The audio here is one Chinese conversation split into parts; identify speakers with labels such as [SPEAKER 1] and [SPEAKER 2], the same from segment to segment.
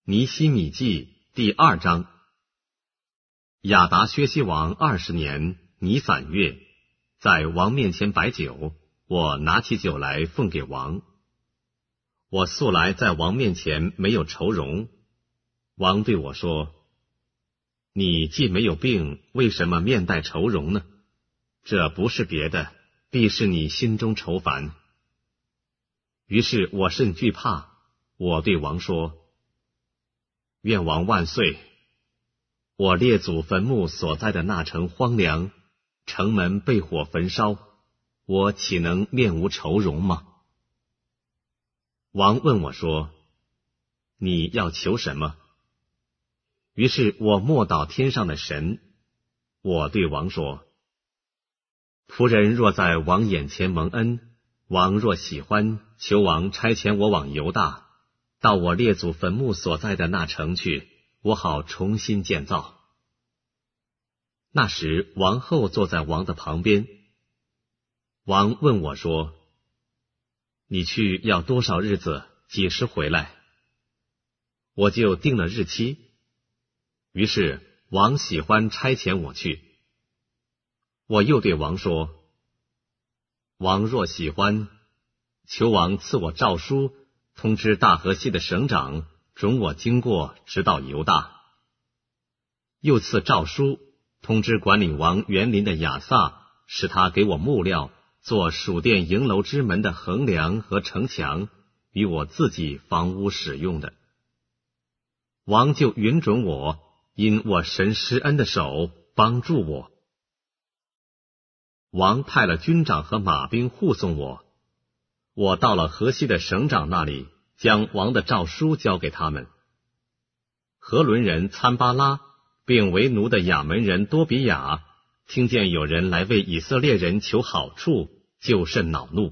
[SPEAKER 1] 尼希米记第2章。亚达薛西王20年尼散月，在王面前摆酒，我拿起酒来奉给王。我素来在王面前没有愁容。王对我说：你既没有病，为什么面带愁容呢？这不是别的，必是你心中愁烦。于是我甚惧怕，我对王说：愿王万岁！我列祖坟墓所在的那城荒凉，城门被火焚烧，我岂能面无愁容吗？王问我说：你要求什么？于是我默祷天上的神。我对王说：仆人若在王眼前蒙恩，王若喜欢，求王差遣我往犹大，到我列祖坟墓所在的那城去，我好重新建造。那时王后坐在王的旁边。王问我说：你去要多少日子，几时回来？我就定了日期。于是王喜欢差遣我去。我又对王说：王若喜欢，求王赐我诏书，通知大河西的省长，准我经过，直到犹大。又赐诏书，通知管理王园林的亚萨，使他给我木料，做属殿营楼之门的横梁和城墙，与我自己房屋使用的。王就允准我，因我神施恩的手帮助我。王派了军长和马兵护送我。我到了河西的省长那里，将王的诏书交给他们。何伦人参巴拉并为奴的亚门人多比亚听见有人来为以色列人求好处，就甚恼怒。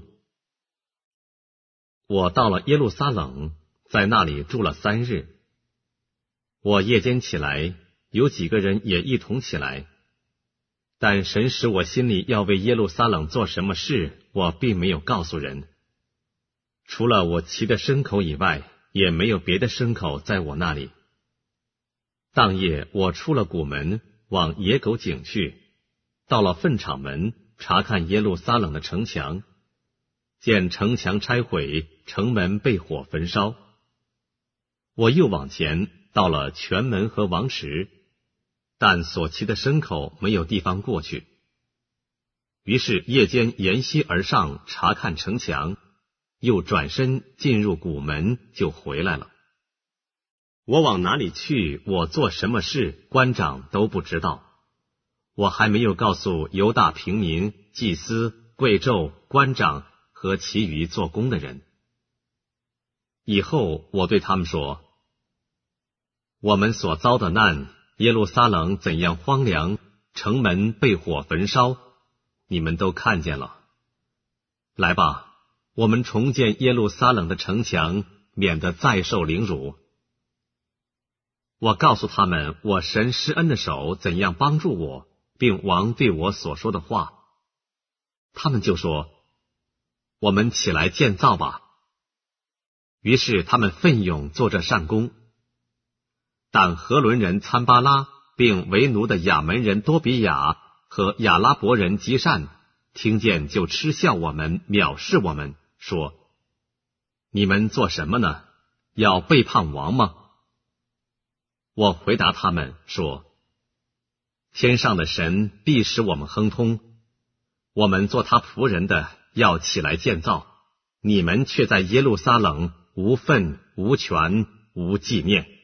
[SPEAKER 1] 我到了耶路撒冷，在那里住了3日。我夜间起来，有几个人也一同起来，但神使我心里要为耶路撒冷做什么事，我并没有告诉人。除了我骑的牲口以外，也没有别的牲口在我那里。当夜我出了谷门，往野狗井去，到了粪场门，查看耶路撒冷的城墙，见城墙拆毁，城门被火焚烧。我又往前到了泉门和王池，但所骑的牲口没有地方过去。于是夜间沿溪而上，查看城墙，又转身进入谷门，就回来了。我往哪里去，我做什么事，官长都不知道。我还没有告诉犹大平民、祭司、贵胄、官长和其余做工的人。以后我对他们说：我们所遭的难，耶路撒冷怎样荒凉，城门被火焚烧，你们都看见了。来吧，我们重建耶路撒冷的城墙，免得再受凌辱。我告诉他们我神施恩的手怎样帮助我，并王对我所说的话。他们就说：我们起来建造吧。于是他们奋勇做这善工。但何伦人参巴拉并为奴的亚门人多比亚和亚拉伯人基善听见，就嗤笑我们，藐视我们，说：你们做什么呢？要背叛王吗？我回答他们说：天上的神必使我们亨通，我们做他仆人的要起来建造，你们却在耶路撒冷无份无权无纪念。